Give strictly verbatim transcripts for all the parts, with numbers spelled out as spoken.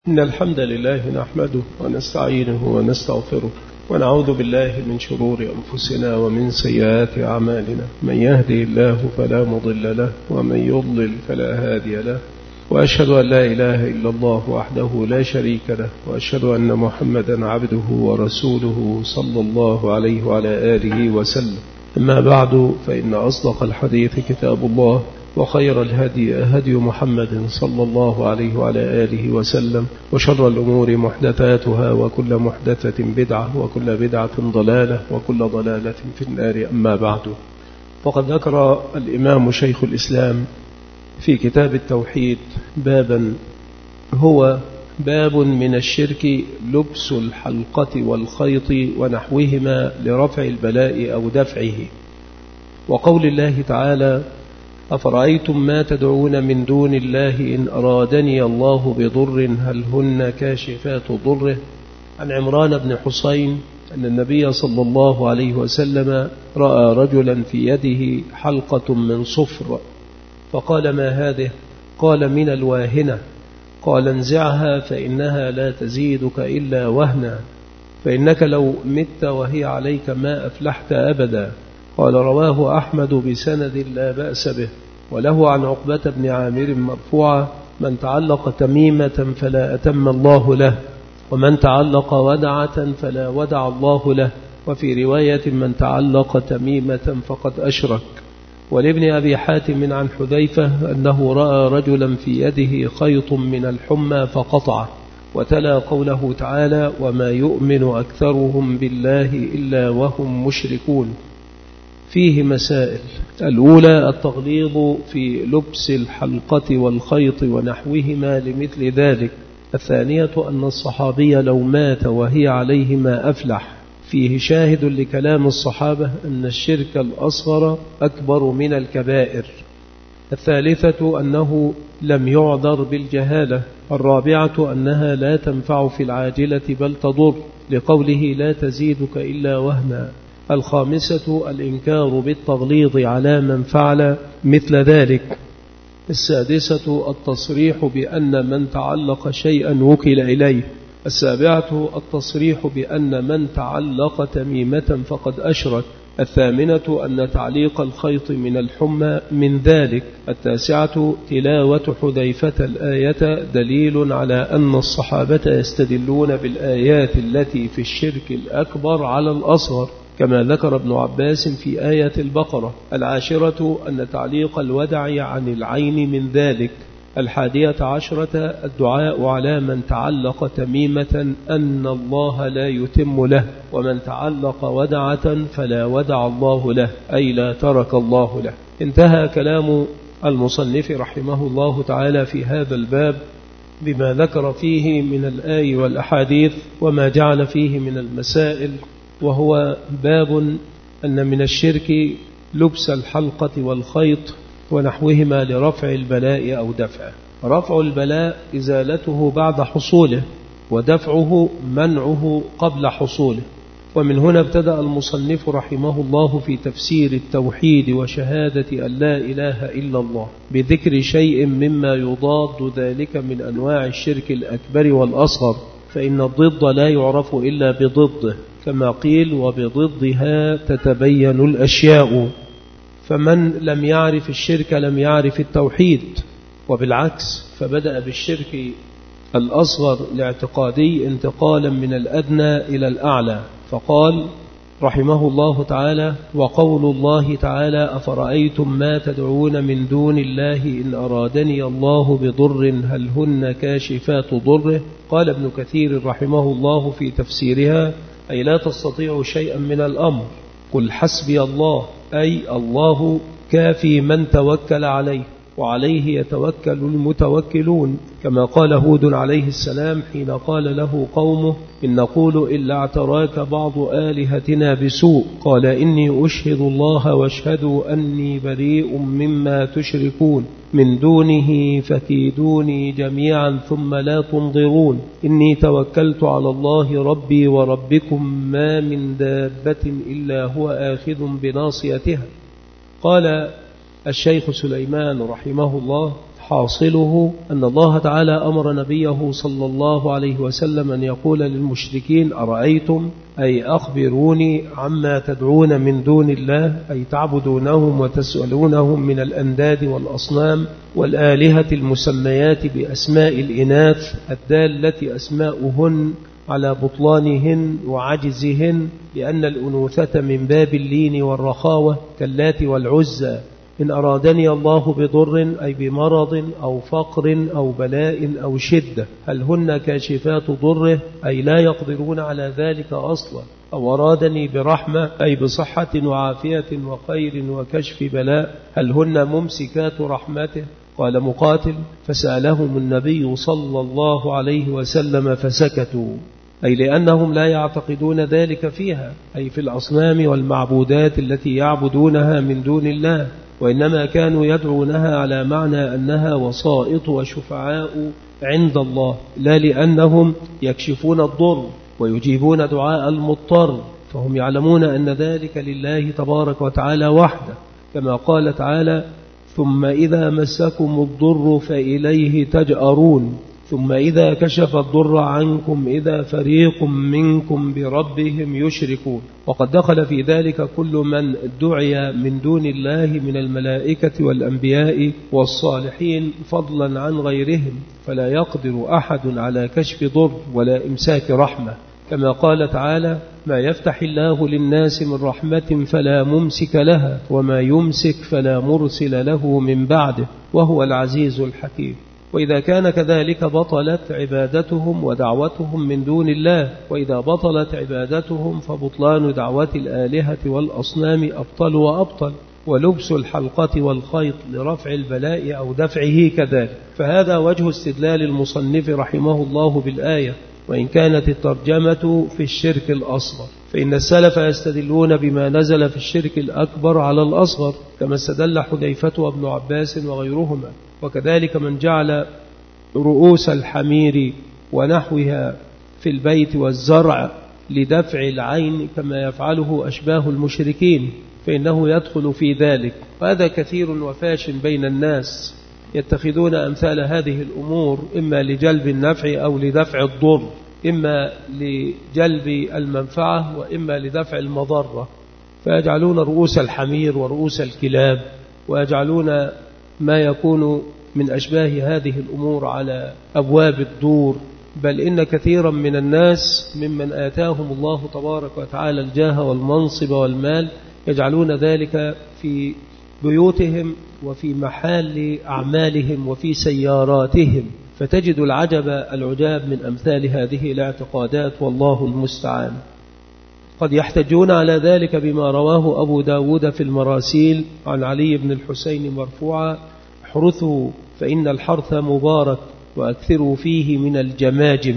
إن الحمد لله نحمده ونستعينه ونستغفره ونعوذ بالله من شرور أنفسنا ومن سيئات أعمالنا. من يهدي الله فلا مضل له ومن يضلل فلا هادي له، وأشهد أن لا إله إلا الله وحده لا شريك له، وأشهد أن محمدا عبده ورسوله صلى الله عليه وعلى آله وسلم. أما بعد، فإن أصدق الحديث كتاب الله، وخير الهدي هدي محمد صلى الله عليه وعلى آله وسلم، وشر الأمور محدثاتها، وكل محدثة بدعة، وكل بدعة ضلالة، وكل ضلالة في النار. أما بعد، فقد ذكر الإمام شيخ الإسلام في كتاب التوحيد بابا هو باب من الشرك لبس الحلقة والخيط ونحوهما لرفع البلاء أو دفعه، وقول الله تعالى: أفرأيتم ما تدعون من دون الله إن أرادني الله بضر هل هن كاشفات ضره. عن عمران بن حسين أن النبي صلى الله عليه وسلم رأى رجلا في يده حلقة من صفر، فقال: ما هذه؟ قال: من الواهنة. قال: انزعها فإنها لا تزيدك إلا وهنا، فإنك لو مت وهي عليك ما أفلحت أبدا. قال: رواه أحمد بسند لا بأس به. وله عن عقبة بن عامر مرفوعا: من تعلق تميمة فلا أتم الله له، ومن تعلق ودعة فلا ودع الله له. وفي رواية: من تعلق تميمة فقد أشرك. ولابن أبي حاتم عن حذيفة أنه رأى رجلا في يده خيط من الحمى فقطعه، وتلا قوله تعالى: وما يؤمن أكثرهم بالله إلا وهم مشركون. فيه مسائل: الأولى التغليظ في لبس الحلقة والخيط ونحوهما لمثل ذلك. الثانية أن الصحابي لو مات وهي عليه ما أفلح. فيه شاهد لكلام الصحابة أن الشرك الأصغر أكبر من الكبائر. الثالثة أنه لم يعذر بالجهالة. الرابعة أنها لا تنفع في العاجلة بل تضر، لقوله: لا تزيدك إلا وهنا. الخامسة الإنكار بالتغليظ على من فعل مثل ذلك. السادسة التصريح بأن من تعلق شيئا وكل إليه. السابعة التصريح بأن من تعلق تميمة فقد أشرك. الثامنة أن تعليق الخيط من الحمى من ذلك. التاسعة تلاوة حذيفة الآية دليل على أن الصحابة يستدلون بالآيات التي في الشرك الأكبر على الأصغر، كما ذكر ابن عباس في آية البقرة. العاشرة أن تعليق الودع عن العين من ذلك. الحادية عشرة الدعاء على من تعلق تميمة أن الله لا يتم له، ومن تعلق ودعة فلا ودع الله له، أي لا ترك الله له. انتهى كلام المصنف رحمه الله تعالى في هذا الباب بما ذكر فيه من الآي والأحاديث وما جعل فيه من المسائل، وهو باب أن من الشرك لبس الحلقة والخيط ونحوهما لرفع البلاء أو دفعه. رفع البلاء إزالته بعد حصوله، ودفعه منعه قبل حصوله. ومن هنا ابتدأ المصنف رحمه الله في تفسير التوحيد وشهادة أن لا إله إلا الله بذكر شيء مما يضاد ذلك من أنواع الشرك الأكبر والأصغر، فإن الضد لا يعرف إلا بضده، كما قيل: وبضدها تتبين الأشياء. فمن لم يعرف الشرك لم يعرف التوحيد، وبالعكس، فبدأ بالشرك الأصغر الاعتقادي انتقالا من الأدنى إلى الأعلى، فقال رحمه الله تعالى: وقول الله تعالى: أفرأيتم ما تدعون من دون الله إن أرادني الله بضر هل هن كاشفات ضره. قال ابن كثير رحمه الله في تفسيرها: أي لا تستطيع شيئا من الأمر، قل حسبي الله، أي الله كافي من توكل عليه، وعليه يتوكل المتوكلون، كما قال هود عليه السلام حين قال له قومه: إن نقول إلا اعتراك بعض آلهتنا بسوء، قال: إني أشهد الله واشهدوا أني بريء مما تشركون من دونه فكيدوني جميعا ثم لا تنظرون، إني توكلت على الله ربي وربكم ما من دابة إلا هو آخذ بناصيتها. قال الشيخ سليمان رحمه الله: حاصله أن الله تعالى أمر نبيه صلى الله عليه وسلم أن يقول للمشركين أرأيتم أي أخبروني عما تدعون من دون الله أي تعبدونهم وتسألونهم من الأنداد والأصنام والآلهة المسميات بأسماء الإناث الدالة أسماؤهن على بطلانهن وعجزهن لأن الأنوثة من باب اللين والرخاوة كاللات والعزى إن أرادني الله بضر أي بمرض أو فقر أو بلاء أو شدة هل هن كاشفات ضره أي لا يقدرون على ذلك أصلا أو أرادني برحمة أي بصحة وعافية وخير وكشف بلاء هل هن ممسكات رحمته قال مقاتل فسألهم النبي صلى الله عليه وسلم فسكتوا أي لأنهم لا يعتقدون ذلك فيها أي في الأصنام والمعبودات التي يعبدونها من دون الله وإنما كانوا يدعونها على معنى أنها وسائط وشفعاء عند الله لا لأنهم يكشفون الضر ويجيبون دعاء المضطر فهم يعلمون أن ذلك لله تبارك وتعالى وحده كما قال تعالى ثم إذا مسكم الضر فإليه تجأرون ثم إذا كشف الضر عنكم إذا فريق منكم بربهم يشركون وقد دخل في ذلك كل من دعي من دون الله من الملائكة والأنبياء والصالحين فضلا عن غيرهم فلا يقدر أحد على كشف ضر ولا إمساك رحمة كما قال تعالى ما يفتح الله للناس من رحمة فلا ممسك لها وما يمسك فلا مرسل له من بعده وهو العزيز الحكيم وإذا كان كذلك بطلت عبادتهم ودعوتهم من دون الله وإذا بطلت عبادتهم فبطلان دعوة الآلهة والأصنام أبطل وأبطل ولبس الحلقة والخيط لرفع البلاء أو دفعه كذلك فهذا وجه استدلال المصنف رحمه الله بالآية وإن كانت الترجمة في الشرك الأصغر فإن السلف يستدلون بما نزل في الشرك الأكبر على الأصغر كما استدل حذيفة وابن عباس وغيرهما وكذلك من جعل رؤوس الحمير ونحوها في البيت والزرع لدفع العين كما يفعله أشباه المشركين فإنه يدخل في ذلك وهذا كثير وفاش بين الناس يتخذون أمثال هذه الأمور إما لجلب النفع أو لدفع الضر إما لجلب المنفعة وإما لدفع المضرة فيجعلون رؤوس الحمير ورؤوس الكلاب ويجعلون ما يكون من أشباه هذه الأمور على أبواب الدور بل إن كثيرا من الناس ممن آتاهم الله تبارك وتعالى الجاه والمنصب والمال يجعلون ذلك في بيوتهم وفي محال أعمالهم وفي سياراتهم فتجد العجب العجاب من أمثال هذه الاعتقادات والله المستعان قد يحتجون على ذلك بما رواه أبو داود في المراسيل عن علي بن الحسين مرفوعا احرثوا فإن الحرث مبارك وأكثروا فيه من الجماجم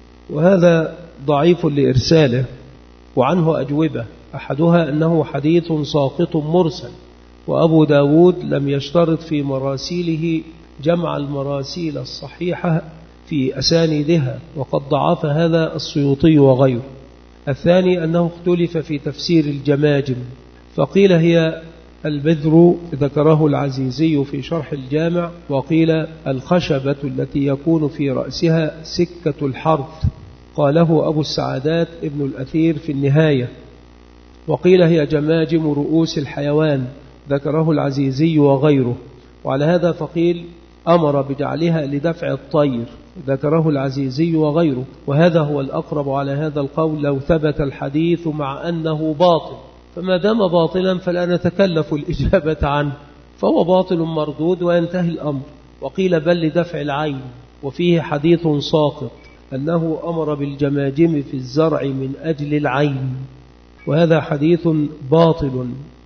وهذا ضعيف لإرساله وعنه أجوبة أحدها أنه حديث ساقط مرسل وأبو داود لم يشترط في مراسيله جمع المراسيل الصحيحة في أسانيدها وقد ضعف هذا السيوطي وغيره الثاني أنه اختلف في تفسير الجماجم فقيل هي البذر ذكره العزيزي في شرح الجامع وقيل الخشبة التي يكون في رأسها سكة الحرث قاله أبو السعادات ابن الأثير في النهاية وقيل هي جماجم رؤوس الحيوان ذكره العزيزي وغيره وعلى هذا فقيل أمر بجعلها لدفع الطير ذكره العزيزي وغيره وهذا هو الأقرب على هذا القول لو ثبت الحديث مع أنه باطل فما دام باطلا فلا نتكلف الإجابة عنه فهو باطل مردود وينتهي الأمر وقيل بل لدفع العين وفيه حديث ساقط أنه أمر بالجماجم في الزرع من أجل العين وهذا حديث باطل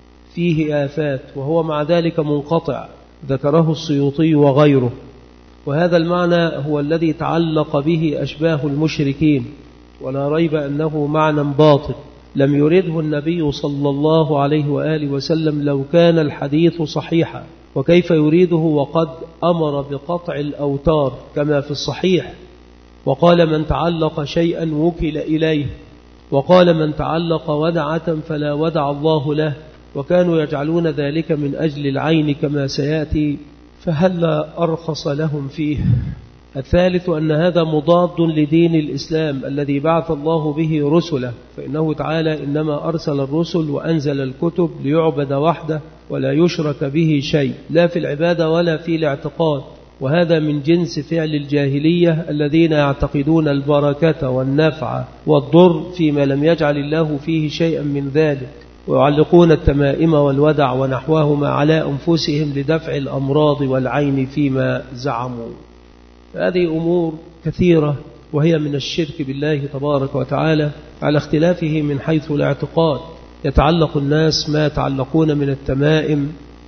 فيه آفات وهو مع ذلك منقطع ذكره السيوطي وغيره وهذا المعنى هو الذي تعلق به أشباه المشركين ولا ريب أنه معنى باطل لم يرده النبي صلى الله عليه وآله وسلم لو كان الحديث صحيحا وكيف يريده وقد أمر بقطع الأوتار كما في الصحيح وقال من تعلق شيئا وكل إليه وقال من تعلق ودعة فلا ودع الله له وكانوا يجعلون ذلك من أجل العين كما سيأتي فهل أرخص لهم فيه؟ الثالث أن هذا مضاد لدين الإسلام الذي بعث الله به رسله، فإنه تعالى إنما أرسل الرسل وأنزل الكتب ليعبد وحده ولا يشرك به شيء، لا في العبادة ولا في الاعتقاد، وهذا من جنس فعل الجاهلية الذين يعتقدون البركة والنفع والضر فيما لم يجعل الله فيه شيئا من ذلك، ويعلقون التمائم والودع ونحوهما على أنفسهم لدفع الأمراض والعين فيما زعموا. هذه أمور كثيرة وهي من الشرك بالله تبارك وتعالى على اختلافه من حيث الاعتقاد. يتعلق الناس ما يتعلقون من التمائم،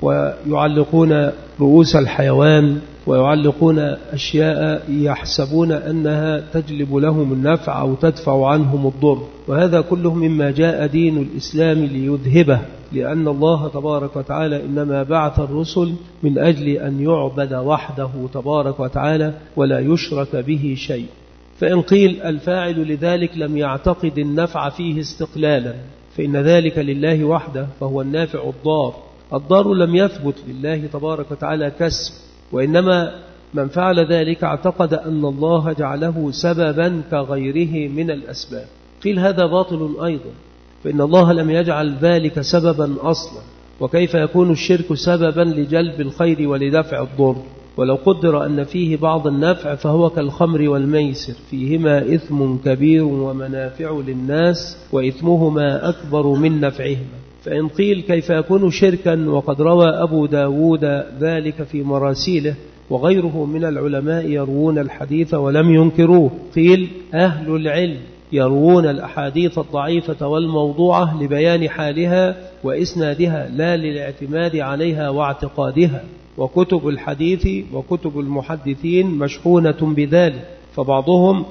ويعلقون رؤوس الحيوان، ويعلقون أشياء يحسبون أنها تجلب لهم النفع أو تدفع عنهم الضر، وهذا كله مما جاء دين الإسلام ليذهبه، لأن الله تبارك وتعالى إنما بعث الرسل من أجل أن يعبد وحده تبارك وتعالى ولا يشرك به شيء. فإن قيل الفاعل لذلك لم يعتقد النفع فيه استقلالا، فإن ذلك لله وحده فهو النافع الضار. الضار لم يثبت لله تبارك وتعالى كسب، وإنما من فعل ذلك اعتقد أن الله جعله سببا كغيره من الأسباب. قيل هذا باطل أيضا، فإن الله لم يجعل ذلك سببا أصلا، وكيف يكون الشرك سببا لجلب الخير ولدفع الضر؟ ولو قدر أن فيه بعض النفع فهو كالخمر والميسر، فيهما إثم كبير ومنافع للناس وإثمهما أكبر من نفعهما. فإن قيل كيف يكون شركا وقد روى أبو داود ذلك في مراسيله وغيره من العلماء يروون الحديث ولم ينكروه؟ قيل أهل العلم يروون الأحاديث الضعيفة والموضوعة لبيان حالها وإسنادها لا للاعتماد عليها واعتقادها، وكتب الحديث وكتب المحدثين مشحونة بذلك، فبعضهم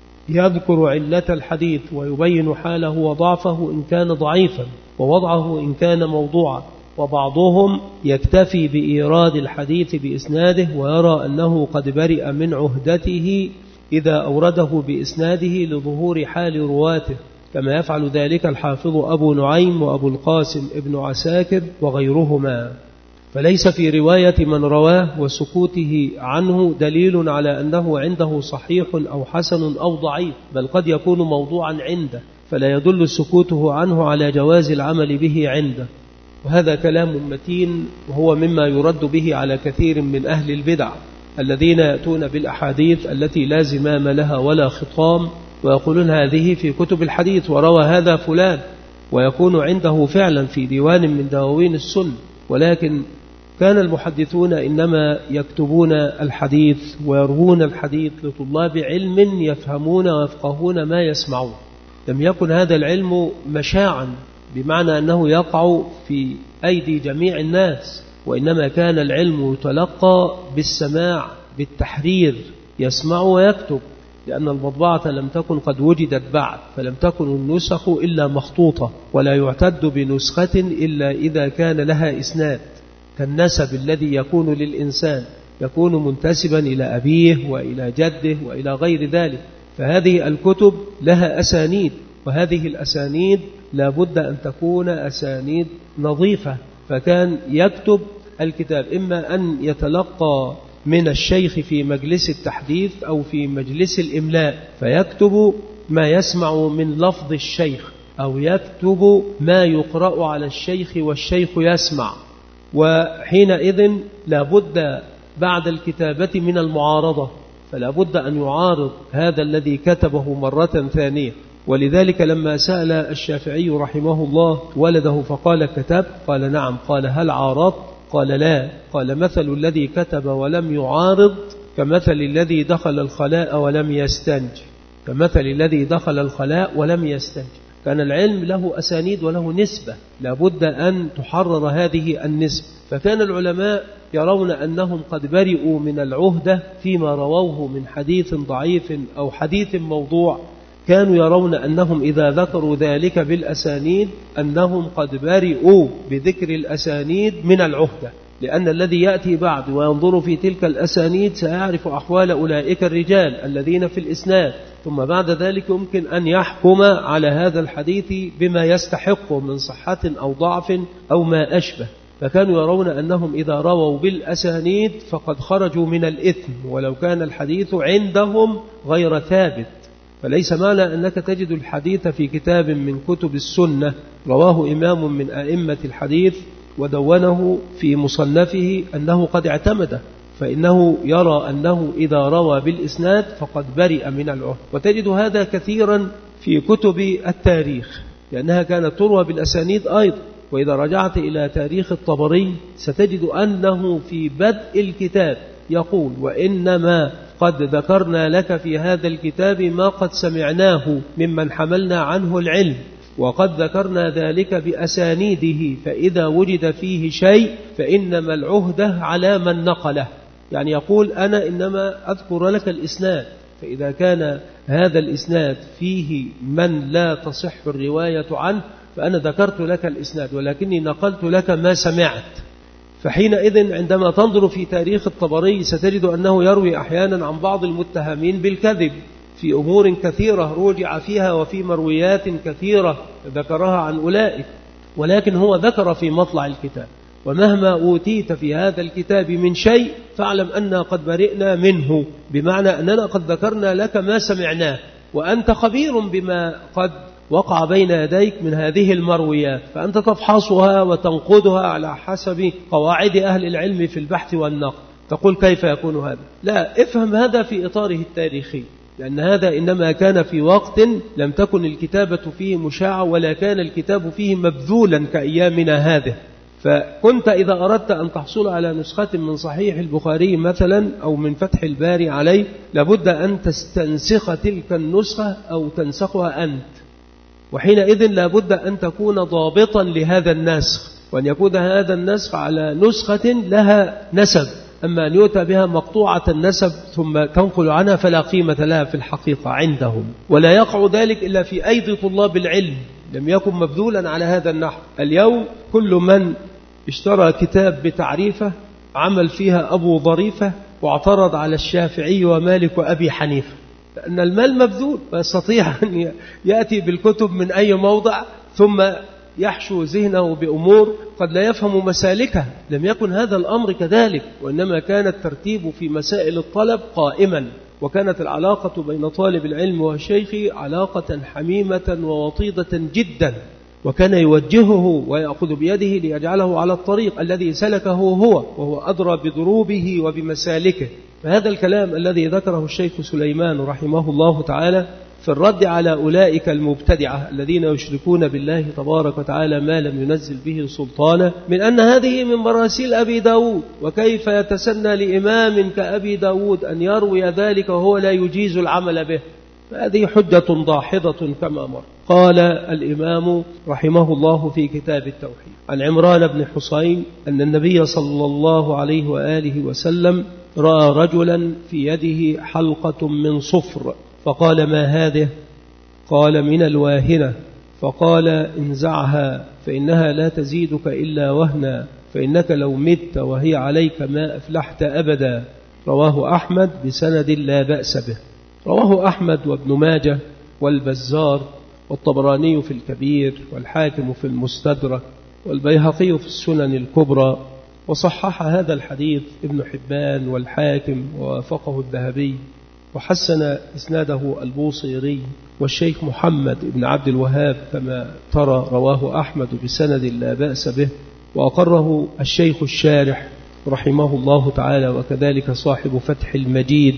يذكر علة الحديث ويبين حاله وضعفه إن كان ضعيفا ووضعه إن كان موضوعا، وبعضهم يكتفي بإيراد الحديث بإسناده ويرى أنه قد برئ من عهدته إذا أورده بإسناده لظهور حال رواته، كما يفعل ذلك الحافظ أبو نعيم وأبو القاسم ابن عساكر وغيرهما. فليس في رواية من رواه وسكوته عنه دليل على أنه عنده صحيح أو حسن أو ضعيف، بل قد يكون موضوعا عنده، فلا يدل سكوته عنه على جواز العمل به عنده. وهذا كلام متين، وهو مما يرد به على كثير من أهل البدع الذين يأتون بالأحاديث التي لا زمام لها ولا خطام، ويقولون هذه في كتب الحديث وروى هذا فلان، ويكون عنده فعلا في ديوان من دواوين السنة، ولكن كان المحدثون إنما يكتبون الحديث ويروون الحديث لطلاب علم يفهمون ويفقهون ما يسمعون. لم يكن هذا العلم مشاعا بمعنى أنه يقع في أيدي جميع الناس، وإنما كان العلم يتلقى بالسماع بالتحرير، يسمع ويكتب، لأن المطبعة لم تكن قد وجدت بعد، فلم تكن النسخ إلا مخطوطة، ولا يعتد بنسخة إلا إذا كان لها إسناد، كالنسب الذي يكون للإنسان يكون منتسبا إلى أبيه وإلى جده وإلى غير ذلك. فهذه الكتب لها أسانيد، وهذه الأسانيد لا بد أن تكون أسانيد نظيفة. فكان يكتب الكتاب إما أن يتلقى من الشيخ في مجلس التحديث أو في مجلس الإملاء، فيكتب ما يسمع من لفظ الشيخ، أو يكتب ما يقرأ على الشيخ والشيخ يسمع. وحينئذ لا بد بعد الكتابة من المعارضة، فلا بد أن يعارض هذا الذي كتبه مرة ثانية. ولذلك لما سأل الشافعي رحمه الله ولده فقال كتب؟ قال نعم. قال هل عارض؟ قال لا. قال مثل الذي كتب ولم يعارض كمثل الذي دخل الخلاء ولم يستنج، كمثل الذي دخل الخلاء ولم يستنج. كان العلم له أسانيد وله نسبة، لابد أن تحرر هذه النسبة. فكان العلماء يرون أنهم قد برئوا من العهدة فيما رووه من حديث ضعيف أو حديث موضوع، كانوا يرون أنهم إذا ذكروا ذلك بالأسانيد أنهم قد برئوا بذكر الأسانيد من العهدة، لأن الذي يأتي بعد وينظر في تلك الأسانيد سيعرف أحوال أولئك الرجال الذين في الإسناد، ثم بعد ذلك يمكن أن يحكم على هذا الحديث بما يستحق من صحة أو ضعف أو ما أشبه. فكانوا يرون أنهم إذا رووا بالأسانيد فقد خرجوا من الإثم ولو كان الحديث عندهم غير ثابت. فليس معنى أنك تجد الحديث في كتاب من كتب السنة رواه إمام من أئمة الحديث ودونه في مصنفه أنه قد اعتمده، فإنه يرى أنه إذا روى بالإسناد فقد برئ من العهد. وتجد هذا كثيرا في كتب التاريخ لأنها كانت تروى بالأسانيد أيضا. وإذا رجعت إلى تاريخ الطبري ستجد أنه في بدء الكتاب يقول: وإنما قد ذكرنا لك في هذا الكتاب ما قد سمعناه ممن حملنا عنه العلم، وقد ذكرنا ذلك بأسانيده، فإذا وجد فيه شيء فإنما العهدة على من نقله. يعني يقول: أنا إنما أذكر لك الإسناد، فإذا كان هذا الإسناد فيه من لا تصح الرواية عنه فأنا ذكرت لك الإسناد ولكني نقلت لك ما سمعت. فحينئذ عندما تنظر في تاريخ الطبري ستجد أنه يروي أحيانا عن بعض المتهمين بالكذب في أمور كثيرة رجع فيها وفي مرويات كثيرة ذكرها عن أولئك، ولكن هو ذكر في مطلع الكتاب: ومهما أوتيت في هذا الكتاب من شيء فاعلم أننا قد برئنا منه، بمعنى أننا قد ذكرنا لك ما سمعناه وأنت خبير بما قد وقع بين يديك من هذه المرويات، فأنت تفحصها وتنقدها على حسب قواعد أهل العلم في البحث والنقد. تقول: كيف يكون هذا؟ لا، افهم هذا في إطاره التاريخي، لأن هذا إنما كان في وقت لم تكن الكتابة فيه مشاعة ولا كان الكتاب فيه مبذولا كأيامنا هذه. فكنت إذا أردت أن تحصل على نسخة من صحيح البخاري مثلا أو من فتح الباري عليه لابد أن تستنسخ تلك النسخة أو تنسخها أنت، وحينئذ لابد أن تكون ضابطا لهذا النسخ، وأن يكون هذا النسخ على نسخة لها نسب. أما أن يؤتى بها مقطوعة النسب ثم تنقل عنها فلا قيمة لها في الحقيقة عندهم، ولا يقع ذلك إلا في أيدي طلاب العلم لم يكن مبذولا على هذا النحو. اليوم كل من اشترى كتاب بتعريفه عمل فيها أبو ظريفة واعترض على الشافعي ومالك وأبي حنيفة، لأن المال مبذول، فيستطيع أن يأتي بالكتب من أي موضع ثم يحشو ذهنه بأمور قد لا يفهم مسالكها. لم يكن هذا الأمر كذلك، وإنما كان الترتيب في مسائل الطلب قائما، وكانت العلاقة بين طالب العلم والشيخ علاقة حميمة ووطيدة جدا، وكان يوجهه ويأخذ بيده ليجعله على الطريق الذي سلكه هو، وهو أدرى بدروبه وبمسالكه. فهذا الكلام الذي ذكره الشيخ سليمان رحمه الله تعالى في الرد على أولئك المبتدعة الذين يشركون بالله تبارك وتعالى ما لم ينزل به سلطانا، من أن هذه من مراسيل أبي داود، وكيف يتسنى لإمام كأبي داود أن يروي ذلك وهو لا يجيز العمل به؟ فهذه حجة ضاحضة كما مر. قال الإمام رحمه الله في كتاب التوحيد عن عمران بن حسين أن النبي صلى الله عليه وآله وسلم رأى رجلا في يده حلقة من صفر فقال: ما هذه؟ قال: من الواهنة. فقال: انزعها فإنها لا تزيدك إلا وهنا، فإنك لو مت وهي عليك ما أفلحت أبدا. رواه أحمد بسند لا بأس به. رواه أحمد وابن ماجه والبزار والطبراني في الكبير والحاكم في المستدرك والبيهقي في السنن الكبرى، وصحح هذا الحديث ابن حبان والحاكم ووافقه الذهبي، وحسن إسناده البوصيري والشيخ محمد بن عبد الوهاب كما ترى. رواه أحمد بسند لا بأس به، وأقره الشيخ الشارح رحمه الله تعالى، وكذلك صاحب فتح المجيد.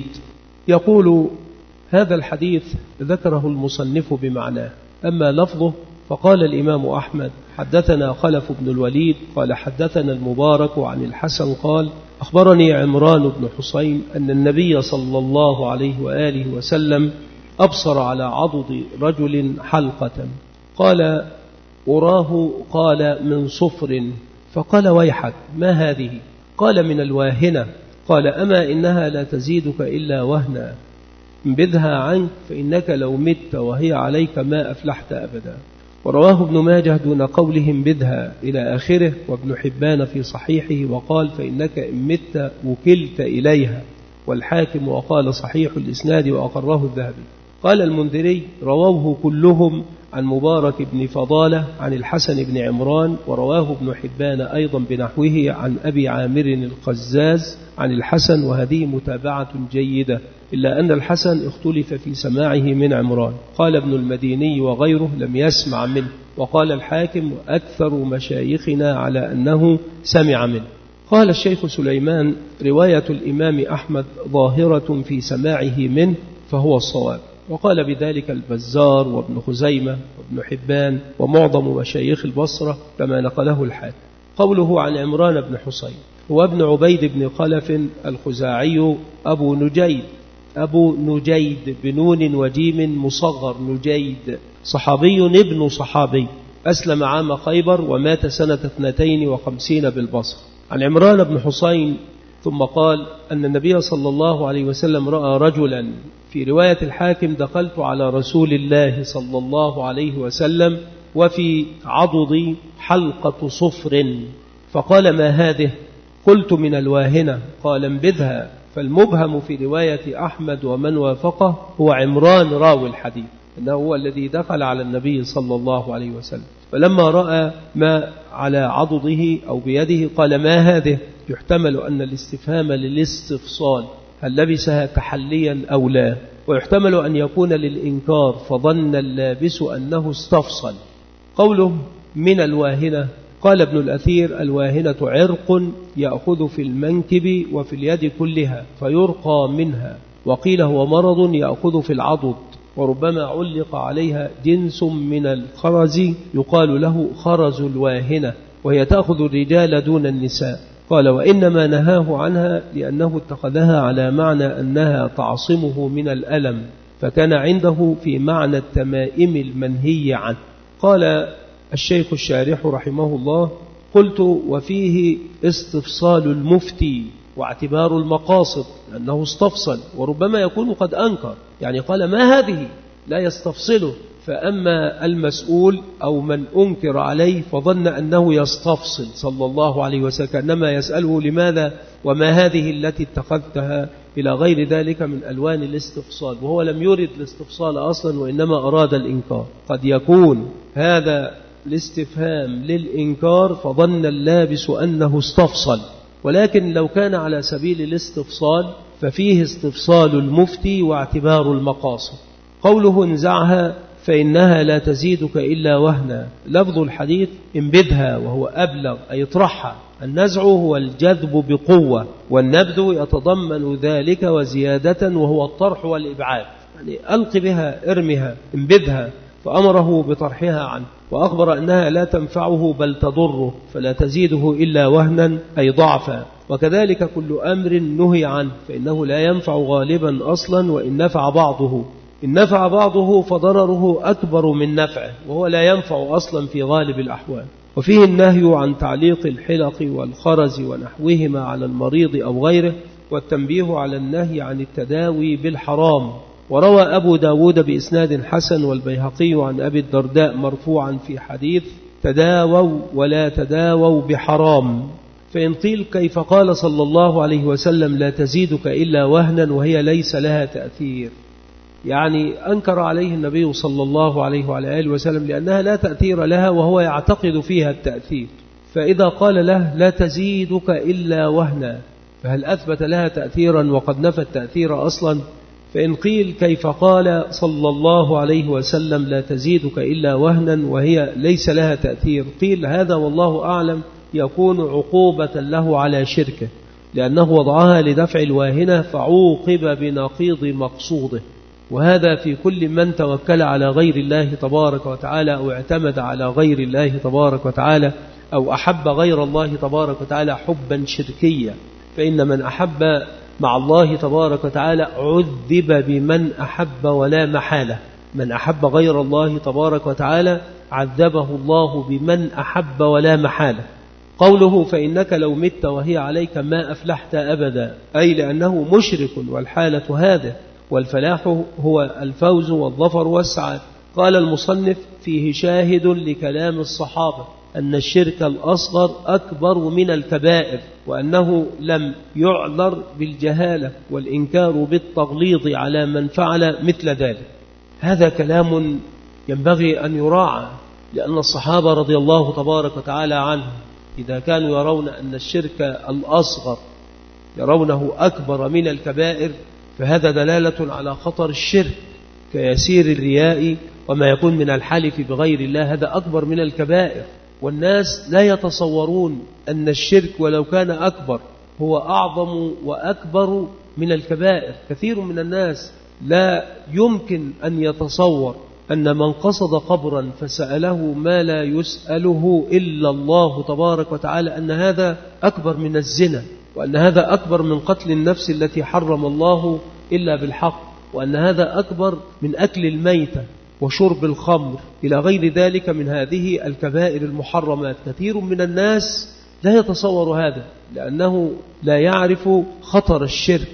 يقول: هذا الحديث ذكره المصنف بمعناه، أما لفظه فقال الإمام أحمد: حدثنا خلف بن الوليد قال حدثنا المبارك عن الحسن قال: أخبرني عمران بن حسين أن النبي صلى الله عليه وآله وسلم أبصر على عضد رجل حلقة، قال: أراه قال من صفر، فقال: ويحك، ما هذه؟ قال: من الواهنة. قال: أما إنها لا تزيدك إلا وهنا، انبذها عنك فإنك لو مت وهي عليك ما أفلحت أبدا. ورواه ابن ماجه دون قولهم بذها إلى آخره، وابن حبان في صحيحه وقال: فإنك إن مت وكلت إليها. والحاكم وقال: صحيح الإسناد، وأقره الذهبي. قال المنذري: رواه كلهم عن مبارك بن فضالة عن الحسن بن عمران، ورواه ابن حبان أيضا بنحوه عن أبي عامر القزاز عن الحسن، وهذه متابعة جيدة، إلا أن الحسن اختلف في سماعه من عمران. قال ابن المديني وغيره لم يسمع منه، وقال الحاكم أكثر مشايخنا على أنه سمع منه. قال الشيخ سليمان رواية الإمام أحمد ظاهرة في سماعه منه فهو الصواب، وقال بذلك البزار وابن خزيمة وابن حبان ومعظم مشايخ البصرة كما نقله الحاكم. قوله عن عمران بن حسين هو ابن عبيد بن خلف الخزاعي أبو نجيد، أبو نجيد بنون وجيم مصغر نجيد، صحابي ابن صحابي، أسلم عام خيبر ومات سنة اثنتين وخمسين بالبصر. عن عمران بن حسين ثم قال أن النبي صلى الله عليه وسلم رأى رجلا، في رواية الحاكم دخلت على رسول الله صلى الله عليه وسلم وفي عضدي حلقة صفر، فقال ما هذه؟ قلت من الواهنة، قال انبذها. فالمبهم في رواية أحمد ومن وافقه هو عمران راوي الحديث، إنه هو الذي دخل على النبي صلى الله عليه وسلم، فلما رأى ما على عضده أو بيده قال ما هذه؟ يحتمل أن الاستفهام للاستفصال، هل لبسها تحليا أو لا، ويحتمل أن يكون للإنكار فظن اللابس أنه استفصل. قوله من الواهنة، قال ابن الأثير الواهنة عرق يأخذ في المنكب وفي اليد كلها فيرقى منها، وقيل هو مرض يأخذ في العضد، وربما علق عليها جنس من الخرز يقال له خرز الواهنة، وهي تأخذ الرجال دون النساء. قال وإنما نهاه عنها لأنه اتخذها على معنى أنها تعصمه من الألم، فكان عنده في معنى التمائم المنهي عنه. قال الشيخ الشارح رحمه الله قلت وفيه استفصال المفتي واعتبار المقاصد، لأنه استفصل، وربما يكون قد أنكر، يعني قال ما هذه، لا يستفصله، فأما المسؤول أو من أنكر عليه فظن أنه يستفصل صلى الله عليه وسلم، كأنما يسأله لماذا وما هذه التي اتخذتها إلى غير ذلك من ألوان الاستفصال، وهو لم يرد الاستفصال أصلا وإنما أراد الإنكار. قد يكون هذا الاستفهام للإنكار فظن اللابس أنه استفصل، ولكن لو كان على سبيل الاستفصال ففيه استفصال المفتي واعتبار المقاصد. قوله انزعها فإنها لا تزيدك إلا وهنا، لفظ الحديث انبذها وهو أبلغ أي اطرحها. النزع هو الجذب بقوة، والنبذ يتضمن ذلك وزيادة وهو الطرح والإبعاد، يعني ألق بها ارمها انبذها، فأمره بطرحها عنه، وأخبر أنها لا تنفعه بل تضره، فلا تزيده إلا وهنا أي ضعفا. وكذلك كل أمر نهي عنه فإنه لا ينفع غالبا أصلا، وإن نفع بعضه إن نفع بعضه فضرره أكبر من نفعه، وهو لا ينفع أصلا في غالب الأحوال. وفيه النهي عن تعليق الحلق والخرز ونحوهما على المريض أو غيره، والتنبيه على النهي عن التداوي بالحرام. وروى أبو داود بإسناد حسن والبيهقي عن أبي الدرداء مرفوعا في حديث تداووا ولا تداووا بحرام. فإن قيل كيف قال صلى الله عليه وسلم لا تزيدك إلا وهنا وهي ليس لها تأثير، يعني أنكر عليه النبي صلى الله عليه وعلى آله وسلم لأنها لا تأثير لها وهو يعتقد فيها التأثير. فإذا قال له لا تزيدك إلا وهنا فهل أثبت لها تأثيرا وقد نفى التأثير أصلا؟ فإن قيل كيف قال صلى الله عليه وسلم لا تزيدك إلا وهنا وهي ليس لها تأثير، قيل هذا والله أعلم يكون عقوبة له على شركه، لأنه وضعها لدفع الواهنة فعوقب بنقيض مقصوده. وهذا في كل من توكل على غير الله تبارك وتعالى أو اعتمد على غير الله تبارك وتعالى أو أحب غير الله تبارك وتعالى حبا شركيا. فإن من أحب مع الله تبارك وتعالى عذب بمن أحب ولا محالة، من أحب غير الله تبارك وتعالى عذبه الله بمن أحب ولا محالة. قوله فإنك لو مت وهي عليك ما أفلحت أبدا، أي لأنه مشرك والحالة هذا، والفلاح هو الفوز والظفر والسعادة. قال المصنف فيه شاهد لكلام الصحابة أن الشرك الأصغر أكبر من الكبائر، وأنه لم يعذر بالجهالة والإنكار بالتغليظ على من فعل مثل ذلك. هذا كلام ينبغي أن يراعى، لأن الصحابة رضي الله تبارك وتعالى عنهم إذا كانوا يرون أن الشرك الأصغر يرونه أكبر من الكبائر فهذا دلالة على خطر الشرك، كيسير الرياء وما يكون من الحلف بغير الله، هذا أكبر من الكبائر. والناس لا يتصورون أن الشرك ولو كان أكبر هو أعظم وأكبر من الكبائر. كثير من الناس لا يمكن أن يتصور أن من قصد قبرا فسأله ما لا يسأله إلا الله تبارك وتعالى أن هذا أكبر من الزنا، وأن هذا أكبر من قتل النفس التي حرم الله إلا بالحق، وأن هذا أكبر من أكل الميتة وشرب الخمر إلى غير ذلك من هذه الكبائر المحرمات. كثير من الناس لا يتصور هذا لأنه لا يعرف خطر الشرك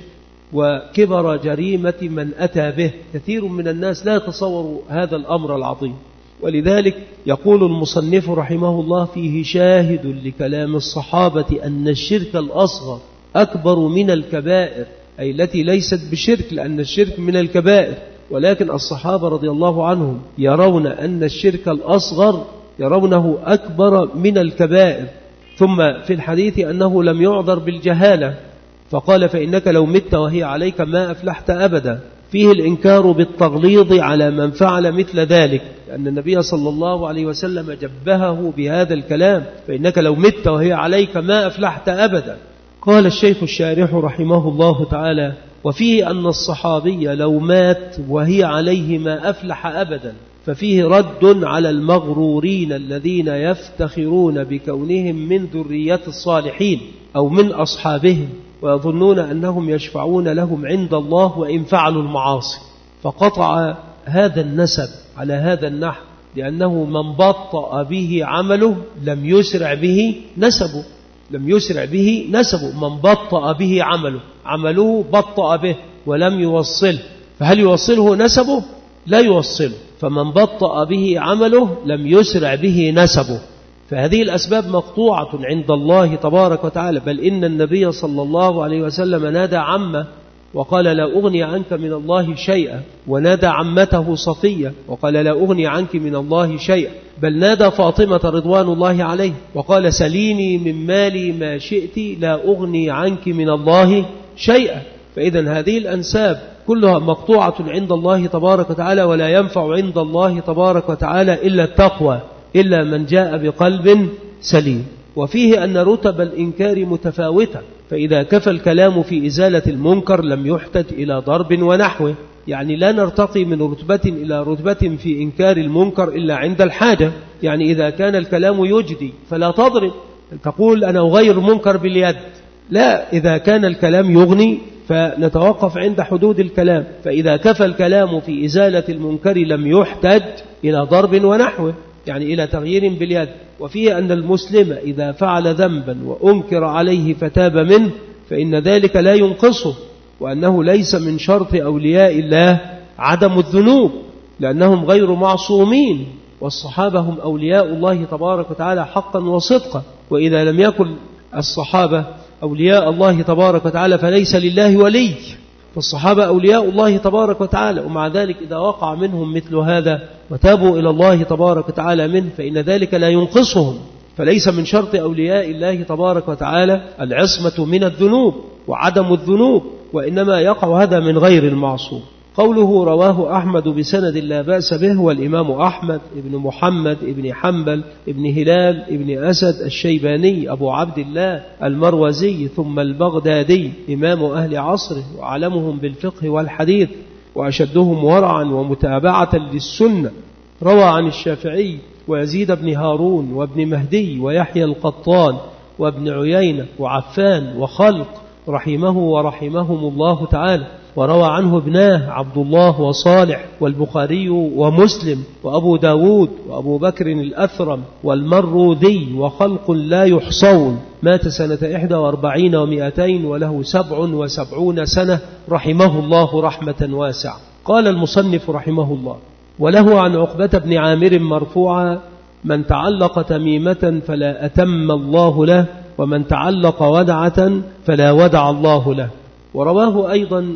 وكبر جريمة من أتى به. كثير من الناس لا يتصور هذا الأمر العظيم. ولذلك يقول المصنف رحمه الله فيه شاهد لكلام الصحابة أن الشرك الأصغر أكبر من الكبائر، أي التي ليست بشرك، لأن الشرك من الكبائر، ولكن الصحابة رضي الله عنهم يرون أن الشرك الأصغر يرونه أكبر من الكبائر. ثم في الحديث أنه لم يعذر بالجهالة، فقال فإنك لو مت وهي عليك ما أفلحت أبدا. فيه الإنكار بالتغليظ على من فعل مثل ذلك، لأن النبي صلى الله عليه وسلم جبهه بهذا الكلام، فإنك لو مت وهي عليك ما أفلحت أبدا. قال الشيخ الشارح رحمه الله تعالى وفيه أن الصحابي لو مات وهي عليه ما أفلح أبدا، ففيه رد على المغرورين الذين يفتخرون بكونهم من ذرية الصالحين أو من أصحابهم ويظنون أنهم يشفعون لهم عند الله وإن فعلوا المعاصي. فقطع هذا النسب على هذا النحو، لأنه من بطأ به عمله لم يسرع به نسبه، لم يسرع به نسبه. من بطأ به عمله، عمله بطأ به ولم يوصله، فهل يوصله نسبه؟ لا يوصله. فمن بطأ به عمله لم يسرع به نسبه. فهذه الأسباب مقطوعة عند الله تبارك وتعالى. بل إن النبي صلى الله عليه وسلم نادى عمه وقال لا أغني عنك من الله شيئا، ونادى عمته صفية وقال لا أغني عنك من الله شيئا، بل نادى فاطمة رضوان الله عليه وقال سليني من مالي ما شئت لا أغني عنك من الله شيئا. فإذا هذه الأنساب كلها مقطوعة عند الله تبارك وتعالى، ولا ينفع عند الله تبارك وتعالى إلا التقوى، إلا من جاء بقلب سليم. وفيه أن رتب الإنكار متفاوتة، فإذا كفى الكلام في إزالة المنكر لم يحتج إلى ضرب ونحوه، يعني لا نرتقي من رتبة إلى رتبة في إنكار المنكر إلا عند الحاجة. يعني إذا كان الكلام يجدي فلا تضرب، تقول أنا أغير منكر باليد، لا، إذا كان الكلام يغني فنتوقف عند حدود الكلام. فإذا كفى الكلام في إزالة المنكر لم يحتج إلى ضرب ونحوه، يعني إلى تغيير باليد. وفيه أن المسلم إذا فعل ذنبا وأنكر عليه فتاب منه فإن ذلك لا ينقصه، وأنه ليس من شرط أولياء الله عدم الذنوب، لأنهم غير معصومين، والصحابة هم أولياء الله تبارك وتعالى حقا وصدقا. وإذا لم يكن الصحابة أولياء الله تبارك وتعالى فليس لله ولي، فالصحابة أولياء الله تبارك وتعالى. ومع ذلك إذا وقع منهم مثل هذا وتابوا إلى الله تبارك وتعالى منه فإن ذلك لا ينقصهم. فليس من شرط أولياء الله تبارك وتعالى العصمة من الذنوب وعدم الذنوب، وإنما يقع هذا من غير المعصوم. قوله رواه أحمد بسند لا بأس به، والإمام أحمد ابن محمد ابن حنبل ابن هلال ابن أسد الشيباني أبو عبد الله المروزي ثم البغدادي إمام أهل عصره وأعلمهم بالفقه والحديث وأشدهم ورعا ومتابعة للسنة، روى عن الشافعي ويزيد بن هارون وابن مهدي ويحيى القطان وابن عيينة وعفان وخلق رحمه ورحمهم الله تعالى. وروى عنه ابناه عبد الله وصالح والبخاري ومسلم وأبو داود وأبو بكر الأثرم والمرودي وخلق لا يحصون، مات سنة إحدى وأربعين ومئتين وله سبع وسبعون سنة رحمه الله رحمة واسعة. قال المصنف رحمه الله وله عن عقبة بن عامر مرفوعا من تعلق تميمة فلا أتم الله له، ومن تعلق ودعة فلا ودع الله له. ورواه أيضا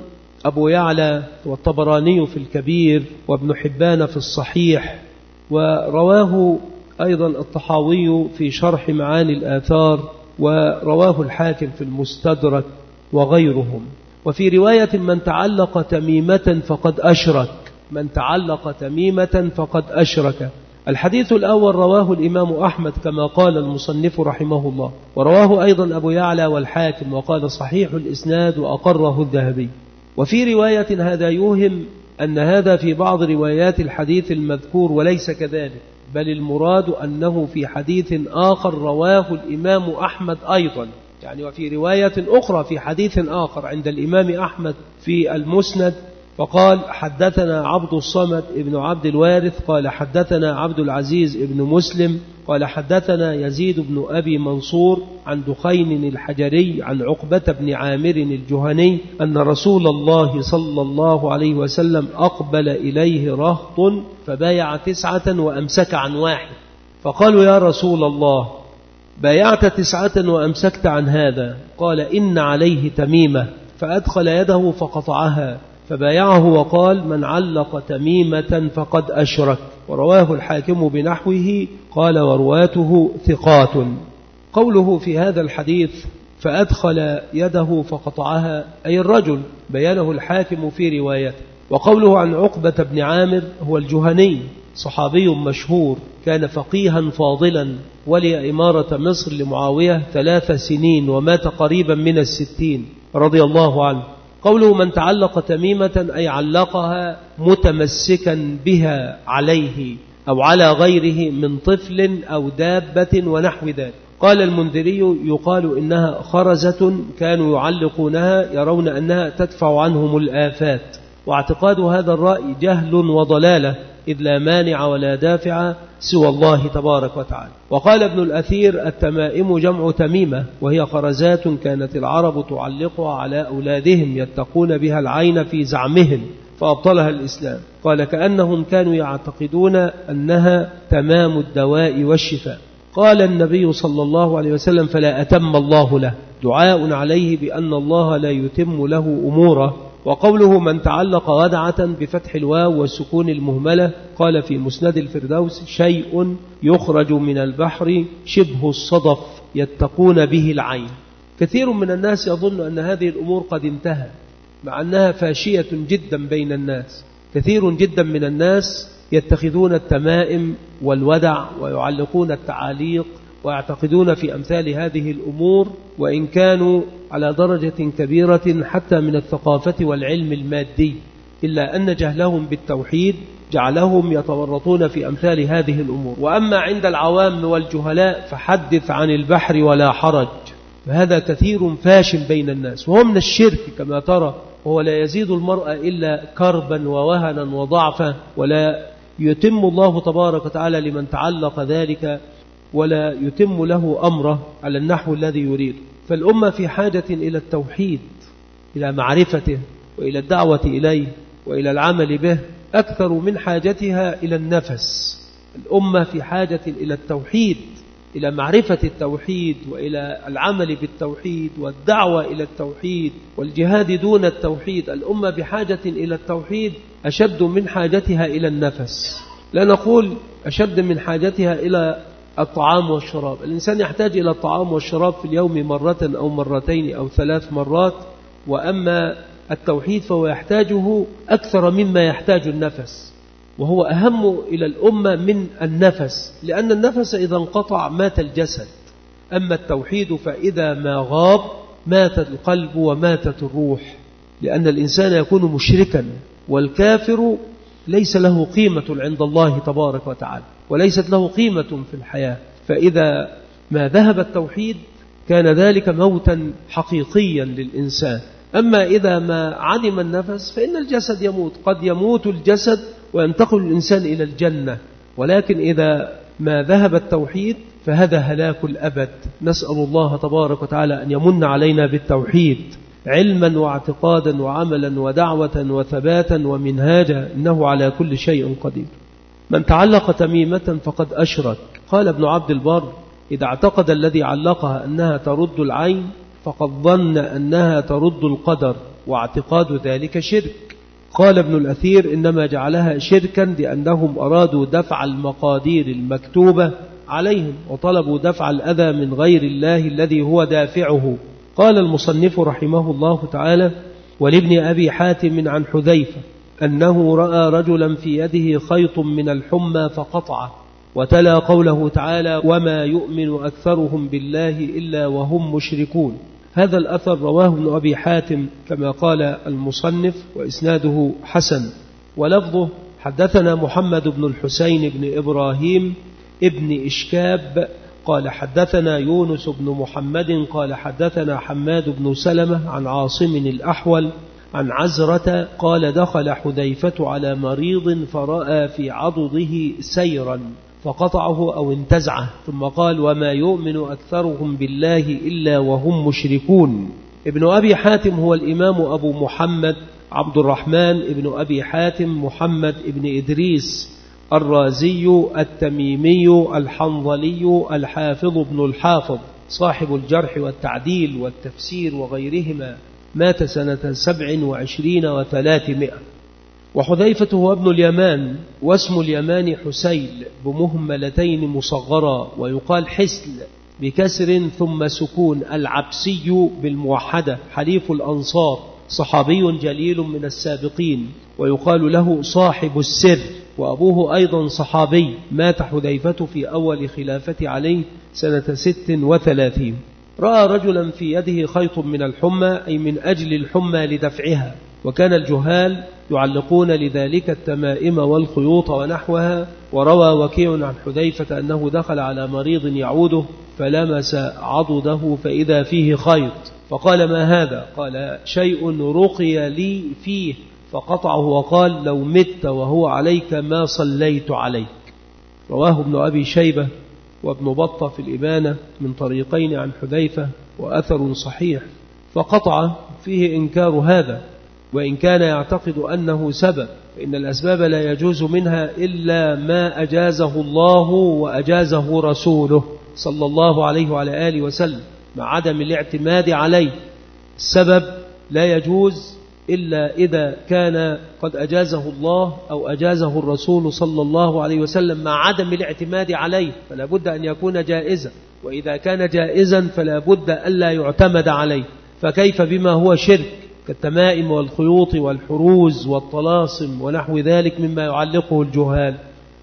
أبو يعلى والطبراني في الكبير وابن حبان في الصحيح، ورواه أيضا الطحاوي في شرح معاني الآثار، ورواه الحاكم في المستدرك وغيرهم. وفي رواية من تعلق تميمة فقد أشرك، من تعلق تميمة فقد أشرك. الحديث الأول رواه الإمام أحمد كما قال المصنف رحمه الله، ورواه أيضا أبو يعلى والحاكم وقال صحيح الإسناد وأقره الذهبي. وفي رواية هذا يوهم أن هذا في بعض روايات الحديث المذكور، وليس كذلك، بل المراد أنه في حديث آخر رواه الإمام أحمد أيضا، يعني وفي رواية أخرى في حديث آخر عند الإمام أحمد في المسند، فقال حدثنا عبد الصمد ابن عبد الوارث قال حدثنا عبد العزيز ابن مسلم قال حدثنا يزيد بن أبي منصور عن دخين الحجري عن عقبة بن عامر الجهني أن رسول الله صلى الله عليه وسلم أقبل إليه رهط فبايع تسعة وأمسك عن واحد، فقالوا يا رسول الله بايعت تسعة وأمسكت عن هذا؟ قال إن عليه تميمة، فأدخل يده فقطعها، فبايعه وقال من علق تميمة فقد أشرك. ورواه الحاكم بنحوه قال ورواته ثقات. قوله في هذا الحديث فأدخل يده فقطعها أي الرجل، بيانه الحاكم في روايته. وقوله عن عقبة بن عامر هو الجهني، صحابي مشهور، كان فقيها فاضلا، ولي إمارة مصر لمعاوية ثلاث سنين ومات قريبا من الستين رضي الله عنه. قوله من تعلق تميمة أي علقها متمسكا بها عليه أو على غيره من طفل أو دابة ونحو ذلك. قال المنذري يقال إنها خرزة كانوا يعلقونها يرون أنها تدفع عنهم الآفات، واعتقاد هذا الرأي جهل وضلالة، إذ لا مانع ولا دافع سوى الله تبارك وتعالى. وقال ابن الأثير التمائم جمع تميمة، وهي خرزات كانت العرب تعلقها على أولادهم يتقون بها العين في زعمهم، فأبطلها الإسلام. قال كأنهم كانوا يعتقدون أنها تمام الدواء والشفاء. قال النبي صلى الله عليه وسلم فلا أتم الله له، دعاء عليه بأن الله لا يتم له أموره. وقوله من تعلق ودعة بفتح الواو والسكون المهملة، قال في مسند الفردوس شيء يخرج من البحر شبه الصدف يتقون به العين. كثير من الناس يظن أن هذه الأمور قد انتهت، مع أنها فاشية جدا بين الناس. كثير جدا من الناس يتخذون التمائم والودع ويعلقون التعاليق ويعتقدون في أمثال هذه الأمور، وإن كانوا على درجة كبيرة حتى من الثقافة والعلم المادي، إلا أن جهلهم بالتوحيد جعلهم يتورطون في أمثال هذه الأمور. وأما عند العوام والجهلاء فحدث عن البحر ولا حرج، فهذا كثير فاش بين الناس، وهو من الشرك كما ترى، وهو لا يزيد المرء إلا كربا ووهنا وضعفا، ولا يتم الله تبارك وتعالى لمن تعلق ذلك، ولا يتم له أمره على النحو الذي يريد. فالأمة في حاجة إلى التوحيد، إلى معرفته وإلى الدعوة إليه وإلى العمل به أكثر من حاجتها إلى النفس. الأمة في حاجة إلى التوحيد، إلى معرفة التوحيد وإلى العمل بالتوحيد والدعوة إلى التوحيد والجهاد دون التوحيد. الأمة بحاجة إلى التوحيد أشد من حاجتها إلى النفس، لا نقول أشد من حاجتها إلى الطعام والشراب. الإنسان يحتاج إلى الطعام والشراب في اليوم مرة أو مرتين أو ثلاث مرات، وأما التوحيد فهو يحتاجه أكثر مما يحتاج النفس، وهو أهم إلى الأمة من النفس، لأن النفس إذا انقطع مات الجسد، أما التوحيد فإذا ما غاب مات القلب وماتت الروح، لأن الإنسان يكون مشركا، والكافر ليس له قيمة عند الله تبارك وتعالى، وليست له قيمة في الحياة. فإذا ما ذهب التوحيد كان ذلك موتا حقيقيا للإنسان. أما إذا ما عدم النفس فإن الجسد يموت، قد يموت الجسد وينتقل الإنسان إلى الجنة، ولكن إذا ما ذهب التوحيد فهذا هلاك الأبد. نسأل الله تبارك وتعالى أن يمن علينا بالتوحيد علما واعتقادا وعملا ودعوة وثباتا ومنهاجا، إنه على كل شيء قدير. من تعلق تميمة فقد أشرك. قال ابن عبد البر إذا اعتقد الذي علقها أنها ترد العين فقد ظن أنها ترد القدر، واعتقاد ذلك شرك. قال ابن الأثير إنما جعلها شركا لأنهم أرادوا دفع المقادير المكتوبة عليهم وطلبوا دفع الأذى من غير الله الذي هو دافعه. قال المصنف رحمه الله تعالى: ولابن أبي حاتم عن حذيفة أنه رأى رجلا في يده خيط من الحمى فقطعه، وتلا قوله تعالى: وما يؤمن أكثرهم بالله إلا وهم مشركون. هذا الأثر رواه ابن أبي حاتم كما قال المصنف، وإسناده حسن. ولفظه: حدثنا محمد بن الحسين بن إبراهيم ابن إشكاب قال حدثنا يونس بن محمد قال حدثنا حماد بن سلمة عن عاصم الأحول عن عزرة قال: دخل حذيفة على مريض فرأى في عضده سيرا فقطعه أو انتزعه، ثم قال: وما يؤمن أكثرهم بالله إلا وهم مشركون. ابن أبي حاتم هو الإمام أبو محمد عبد الرحمن ابن أبي حاتم محمد ابن إدريس الرازي التميمي الحنظلي الحافظ ابن الحافظ صاحب الجرح والتعديل والتفسير وغيرهما، مات سنة سبع وعشرين وثلاثمائة. وحذيفة هو ابن اليمان، واسم اليمان حسيل بمهملتين مصغرا، ويقال حسل بكسر ثم سكون، العبسي بالموحدة، حليف الأنصار، صحابي جليل من السابقين، ويقال له صاحب السر، وأبوه أيضا صحابي، مات حذيفة في أول خلافة عليه سنة ست وثلاثين. رأى رجلا في يده خيط من الحمى، أي من أجل الحمى لدفعها، وكان الجهال يعلقون لذلك التمائم والخيوط ونحوها. وروى وكيع عن حذيفة أنه دخل على مريض يعوده فلمس عضده فإذا فيه خيط، فقال: ما هذا؟ قال: شيء رقي لي فيه، فقطعه وقال: لو مت وهو عليك ما صليت عليك. رواه ابن أبي شيبة وابن بطة في الإبانة من طريقين عن حذيفة، وأثر صحيح. فقطع فيه إنكار هذا، وإن كان يعتقد أنه سبب، فإن الأسباب لا يجوز منها إلا ما أجازه الله وأجازه رسوله صلى الله عليه وعلى آله وسلم، مع عدم الاعتماد عليه. السبب لا يجوز إلا إذا كان قد أجازه الله أو أجازه الرسول صلى الله عليه وسلم مع عدم الاعتماد عليه، فلا بد أن يكون جائزا، وإذا كان جائزا فلا بد ألا يعتمد عليه. فكيف بما هو شرك كالتمائم والخيوط والحروز والطلاسم ونحو ذلك مما يعلقه الجهال؟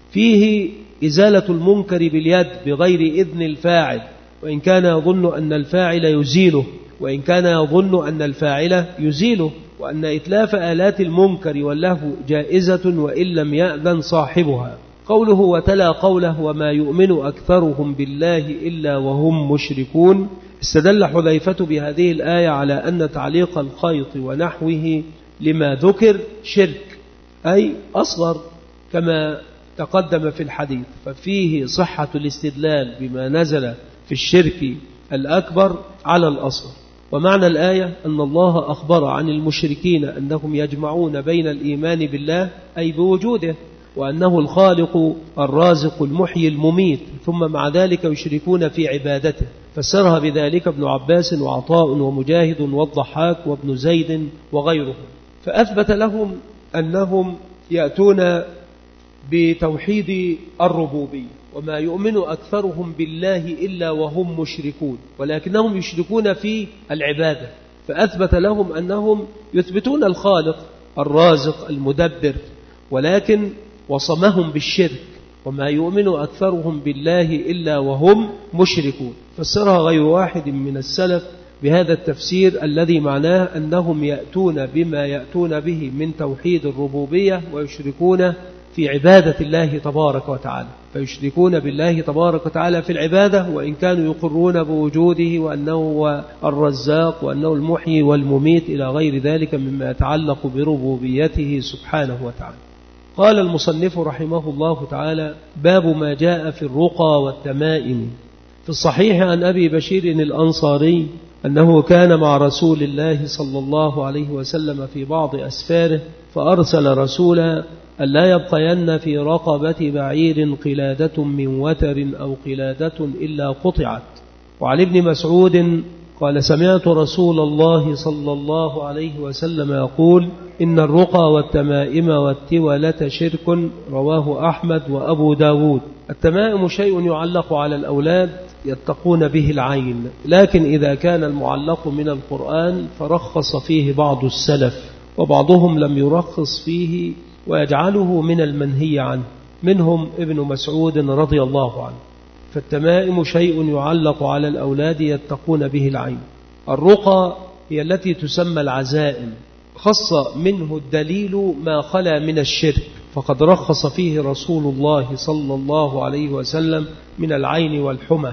فيه إزالة المنكر باليد بغير إذن الفاعل، وإن كان يظن أن الفاعل يزيله، وإن كان يظن أن الفاعل يزيله، وأن إتلاف آلات المنكر واللهو جائزة وإن لم يأذن صاحبها. قوله: وتلا قوله: وما يؤمن أكثرهم بالله إلا وهم مشركون. استدل حذيفة بهذه الآية على أن تعليق الخيط ونحوه لما ذكر شرك، أي أصغر كما تقدم في الحديث، ففيه صحة الاستدلال بما نزل في الشرك الأكبر على الأصغر. ومعنى الآية أن الله أخبر عن المشركين أنهم يجمعون بين الإيمان بالله أي بوجوده، وأنه الخالق الرازق المحيي المميت، ثم مع ذلك يشركون في عبادته. فسرها بذلك ابن عباس وعطاء ومجاهد والضحاك وابن زيد وغيرهم. فأثبت لهم أنهم يأتون بتوحيد الربوبية، وما يؤمن أكثرهم بالله إلا وهم مشركون، ولكنهم يشركون في العبادة. فأثبت لهم أنهم يثبتون الخالق الرازق المدبر، ولكن وصمهم بالشرك، وما يؤمن أكثرهم بالله إلا وهم مشركون. فسرها غير واحد من السلف بهذا التفسير الذي معناه أنهم يأتون بما يأتون به من توحيد الربوبية ويشركون في عبادة الله تبارك وتعالى، فيشركون بالله تبارك وتعالى في العبادة، وإن كانوا يقرون بوجوده وأنه هو الرزاق وأنه المحيي والمميت إلى غير ذلك مما يتعلق بربوبيته سبحانه وتعالى. قال المصنف رحمه الله تعالى: باب ما جاء في الرقى والتمائم. في الصحيح عن أبي بشير الأنصاري أنه كان مع رسول الله صلى الله عليه وسلم في بعض أسفاره، فأرسل رسولا ألا يبقين في رقبة بعير قلادة من وتر أو قلادة إلا قطعت. وعن ابن مسعود قال سمعت رسول الله صلى الله عليه وسلم يقول إن الرقى والتمائم والتولة شرك، رواه أحمد وأبو داود. التمائم شيء يعلق على الأولاد يتقون به العين، لكن إذا كان المعلق من القرآن فرخص فيه بعض السلف، وبعضهم لم يرخص فيه ويجعله من المنهي عنه، منهم ابن مسعود رضي الله عنه. فالتمائم شيء يعلق على الأولاد يتقون به العين. الرقى هي التي تسمى العزائم، خص منه الدليل ما خلا من الشرك، فقد رخص فيه رسول الله صلى الله عليه وسلم من العين والحمى.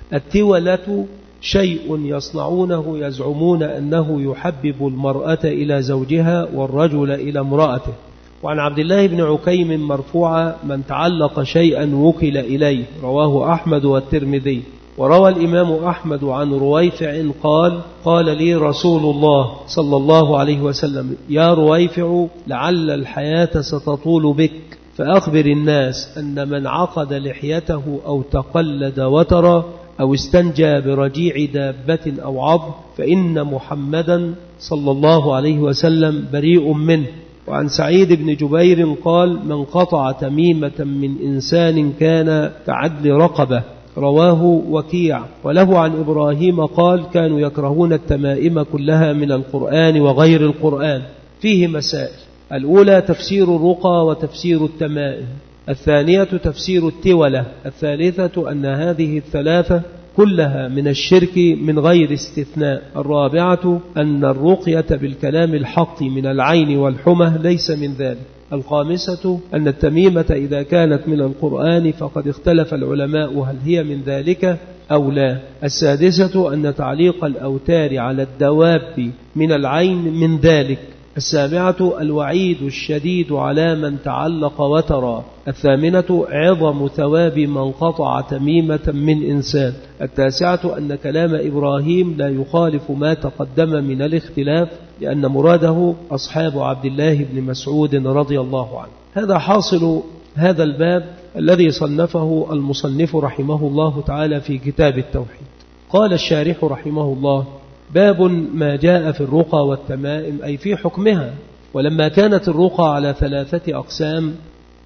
التولة شيء يصنعونه يزعمون أنه يحبب المرأة إلى زوجها والرجل إلى امرأته. وعن عبد الله بن عكيم مرفوعا من تعلق شيئا وكل إليه، رواه أحمد والترمذي. وروى الإمام أحمد عن رويفع قال قال لي رسول الله صلى الله عليه وسلم يا رويفع لعل الحياة ستطول بك، فأخبر الناس أن من عقد لحيته أو تقلد وترا أو استنجى برجيع دابة أو عظم فإن محمدا صلى الله عليه وسلم بريء منه. وعن سعيد بن جبير قال من قطع تميمة من إنسان كان كعدل رقبة، رواه وكيع. وله عن إبراهيم قال كانوا يكرهون التمائم كلها من القرآن وغير القرآن. فيه مسائل: الأولى تفسير الرقى وتفسير التمائم، الثانية تفسير التولة، الثالثة أن هذه الثلاثة كلها من الشرك من غير استثناء، الرابعة أن الرقية بالكلام الحق من العين والحمى ليس من ذلك، الخامسة أن التميمة إذا كانت من القرآن فقد اختلف العلماء هل هي من ذلك أو لا، السادسة أن تعليق الأوتار على الدواب من العين من ذلك، السابعة الوعيد الشديد على من تعلق وترى، الثامنة عظم ثواب من قطع تميمة من إنسان، التاسعة أن كلام إبراهيم لا يخالف ما تقدم من الاختلاف لأن مراده أصحاب عبد الله بن مسعود رضي الله عنه. هذا حاصل هذا الباب الذي صنفه المصنف رحمه الله تعالى في كتاب التوحيد. قال الشارح رحمه الله باب ما جاء في الرقى والتمائم أي في حكمها. ولما كانت الرقى على ثلاثة أقسام،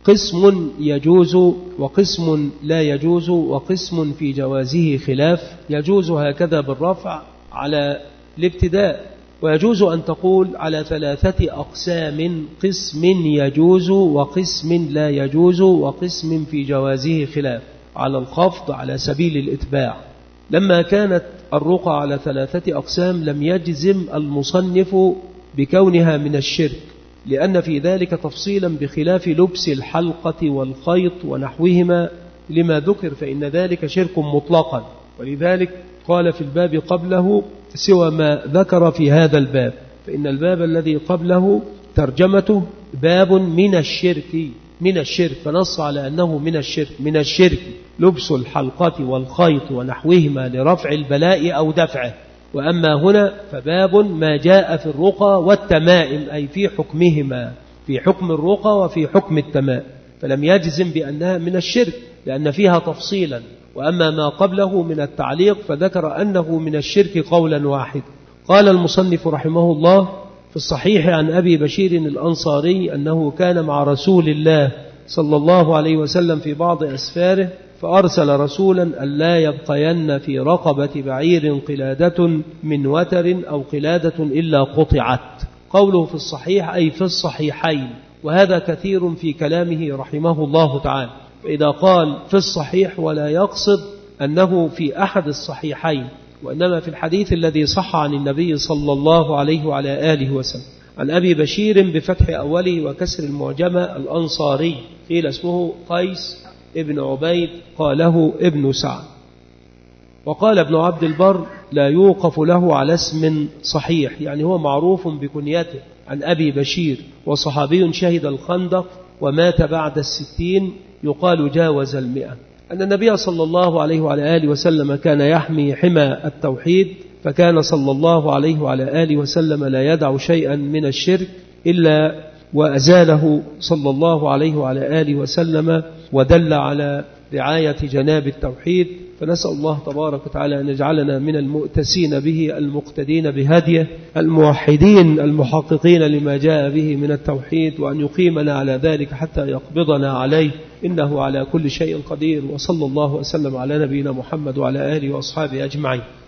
قسم يجوز وقسم لا يجوز وقسم في جوازه خلاف، يجوز هكذا بالرفع على الابتداء، ويجوز أن تقول على ثلاثة أقسام قسم يجوز وقسم لا يجوز وقسم في جوازه خلاف على الخفض على سبيل الإتباع. لما كانت الرقى على ثلاثة أقسام لم يجزم المصنف بكونها من الشرك، لأن في ذلك تفصيلا بخلاف لبس الحلقة والخيط ونحوهما لما ذكر، فإن ذلك شرك مطلقا، ولذلك قال في الباب قبله سوى ما ذكر في هذا الباب، فإن الباب الذي قبله ترجمته باب من الشرك من الشرك، فنص على أنه من الشرك من الشرك لبس الحلقة والخيط ونحوهما لرفع البلاء أو دفعه. وأما هنا فباب ما جاء في الرقى والتمائم أي في حكمهما، في حكم الرقى وفي حكم التمائم، فلم يجزم بأنها من الشرك لأن فيها تفصيلا. وأما ما قبله من التعليق فذكر أنه من الشرك قولا واحد. قال المصنف رحمه الله في الصحيح عن أبي بشير الأنصاري أنه كان مع رسول الله صلى الله عليه وسلم في بعض أسفاره، فأرسل رسولا ألا يبقين في رقبة بعير قلادة من وتر أو قلادة إلا قطعت. قوله في الصحيح أي في الصحيحين، وهذا كثير في كلامه رحمه الله تعالى، فإذا قال في الصحيح ولا يقصد أنه في أحد الصحيحين، وإنما في الحديث الذي صح عن النبي صلى الله عليه وعلى آله وسلم. عن أبي بشير بفتح أوله وكسر المعجمة الأنصاري، قيل اسمه قيس ابن عبيد قاله ابن سعد. وقال ابن عبد البر لا يوقف له على اسم صحيح، يعني هو معروف بكنيته عن أبي بشير، وصحابي شهد الخندق ومات بعد الستين، يقال جاوز المئة. أن النبي صلى الله عليه وعلى آله وسلم كان يحمي حمى التوحيد، فكان صلى الله عليه وعلى آله وسلم لا يدع شيئا من الشرك إلا وأزاله صلى الله عليه وعلى آله وسلم، ودل على رعاية جناب التوحيد، فنسأل الله تبارك وتعالى أن يجعلنا من المؤتسين به المقتدين بهديه الموحدين المحققين لما جاء به من التوحيد، وأن يقيمنا على ذلك حتى يقبضنا عليه، إنه على كل شيء قدير. وصلى الله وسلم على نبينا محمد وعلى آله وأصحابه أجمعين.